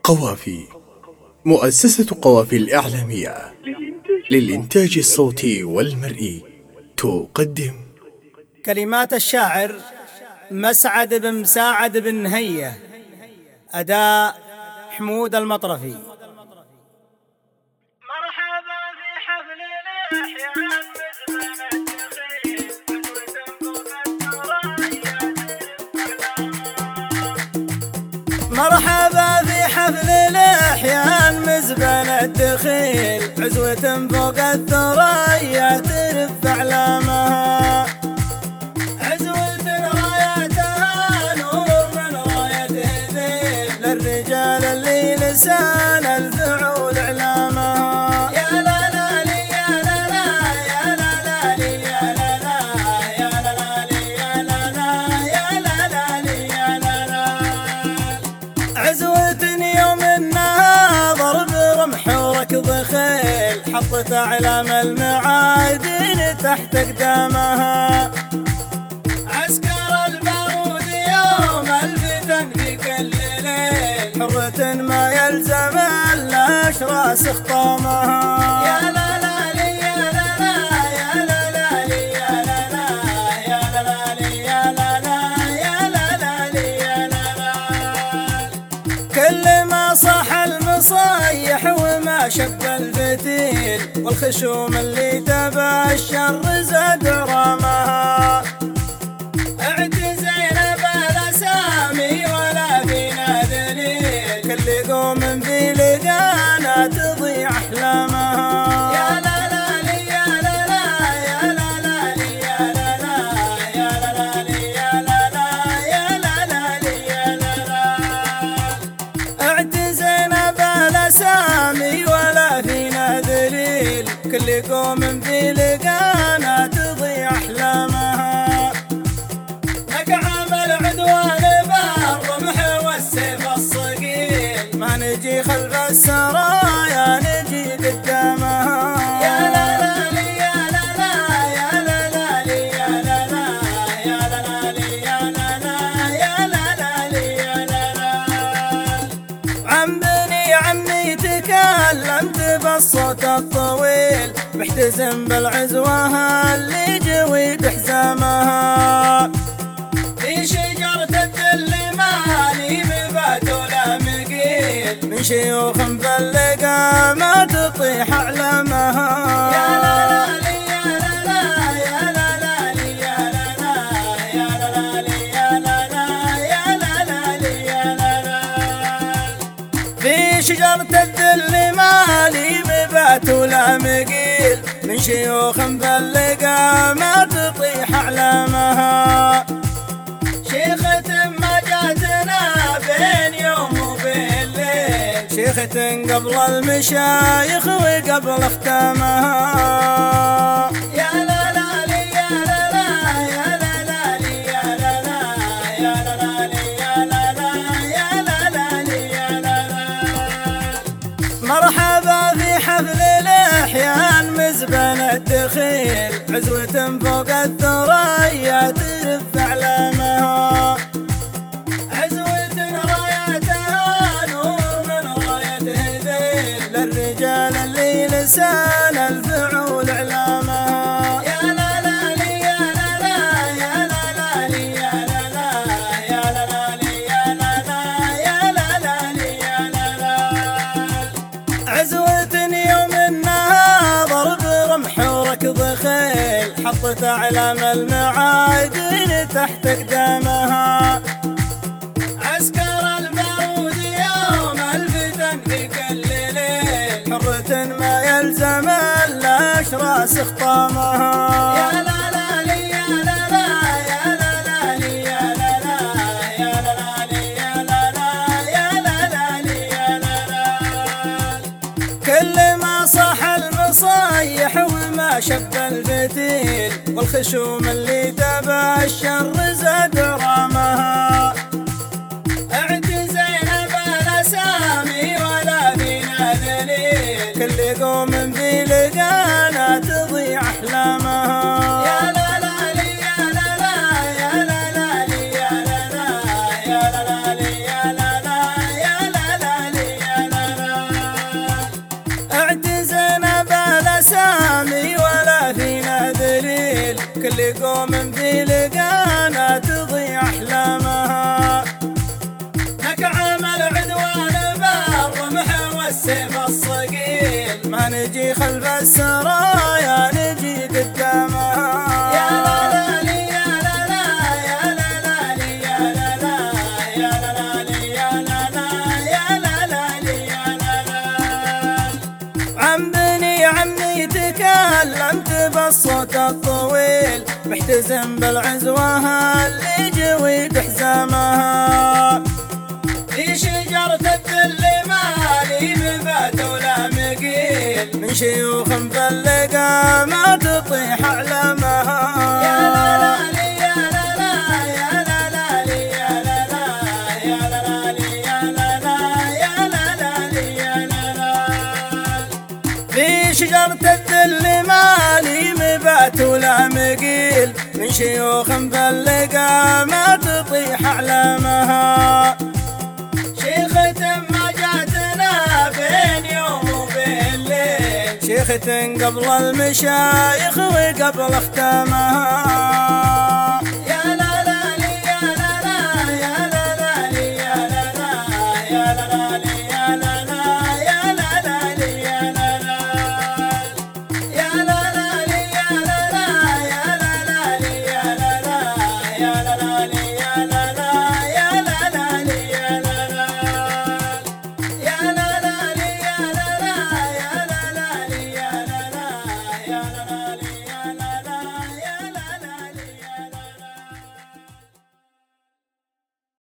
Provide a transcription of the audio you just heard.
قوافي. مؤسسة قوافي الإعلامية للإنتاج الصوتي والمرئي تقدم كلمات الشاعر مسعد بن مساعد بن نهية، أداء حمود المطرفي. مرحبا في حفل الأحيان مرحبا في حفل الأحيان مزبن الدخيل، عزوة فوق الثريا ترف أعلامها، عزوة رايتها نور من راية هذيل، للرجال اللي لسان الفعول إعلامها. يا لا لا لي يا لا لا يا لا لا لي يا لا لا يا لا لا لي يا لا لا يا لا لا لي يا لا لا. عزوة يوم انها ضرب رمح وركض خيل، حطت اعلام المعادن تحت اقدامها، عسكر البارود يوم الفتن في كل ليل، حرة ما يلزم الاشراس خطامها. يا لا لا لي يا لا لا يا لا لا لي يا لا لا يا لا لا لي يا لا لا يا لا لا لي يا لا لا. كل ما صاح المصايح وما شب الفتيل، والخشوم اللي تبع الشر زاد رماها، اعتزينا بلا سامي ولا فينا دليل، كل قوم في لقانا تضيع احلامها. يا لا لا لي يا لا لا يا لا لا لي يا لا لا يا لا لا لي يا لا لا يا لا لا لي يا لا لا. اعتزينا بلا سامي ولا فينا دليل، كل قوم في لقانا تضيع احلامها، نقعم العدوان بالرمح والسيف الصقيل، ما نجي خلف السرايا نجي قدامها. يا لا لا لي يا لا لا يا لا لا لي يا لا لا يا لا لا لي يا لا لا يا لا لا لي يا لا لا. عم بني عمي تكلمت بالصوت الطويل، محتزم بالعزوة اللي جويد حزامها، في شجرة الدل مالي ببات ولا مقيل، من شيوخ مفلقة ما تطيح أعلامها. يا لا لا لي يا لا لا يا لا لا لي يا لا لا يا لا لا لي يا لا لا يا لا لا لي يا لا لا. في شجرة الدل مالي ببات ولا مقيل، من شيوخ مفلقة ما تطيح أعلامها، شيخة ما جاتنا بين يوم وبين ليل، شيخة قبل المشايخ وقبل ختامها. يا لا لا لي يا لا لا يا لا لا لي يا لا لا يا لا لا لي يا لا لا يا لا لا لي يا لا لا. مرحبا في حفل الأحيان مزبن الدخيل، عزوة فوق الثريا ترف أعلامها، عزوة رايتها نور من راية هذيل، للرجال اللي لسان الفعول إعلامها. يا لا لا لي يا لا لا يا لا لا لي يا لا لا يا لا لا لي يا لا لا يا لا لا لي يا لا لا. عزوة يوم انها ضرب رمح وركض خيل، حطت اعلام المعادن تحت اقدامها، عسكر البارود يوم الفتن في كل ليل، حرة ما يلزم الاشراس خطامها. يا لا لا لي يا لا لا يا لا لا لي يا لا لا يا لا لا لي يا لا لا يا لا لا لي يا لا لا. كل ما صاح المصايح وما شب الفتيل، والخشوم اللي تبع الشر زاد رماها، اعتزينا بلا سامي ولا فينا دليل، كل قوم في لقانا تضيع احلامها. يا لا لا لي يا لا لا يا لا لا لي يا لا لا يا لا لا لي يا لا لا يا لا لا لي سيف الصقيل ما نجي خلف السرايا نجي قدامها. يا لا لا يا لا لا يا لا لا يا لا لا يا لا لا يا لا لا يا لا لا يا لا لا. عم بني عمي تكلمت بالصوت الطويل محتزم بالعزوة اللي جويد حزامها. في شجرة الذل مالي مبات ولا مقيل من شيوخ مفلقة ما تطيح أعلامها. يا لا لا يا لا لا يا لا لا يا لا لا يا لا لا يا لا لا يا لا لا يا لا لا. في شجرة الذل مالي مبات ولا مقيل من شيوخ مفلقة ما تطيح أعلامها. شيخة ما جاتنا بين يوم وبين ليل شيخة قبل المشايخ وقبل ختامها.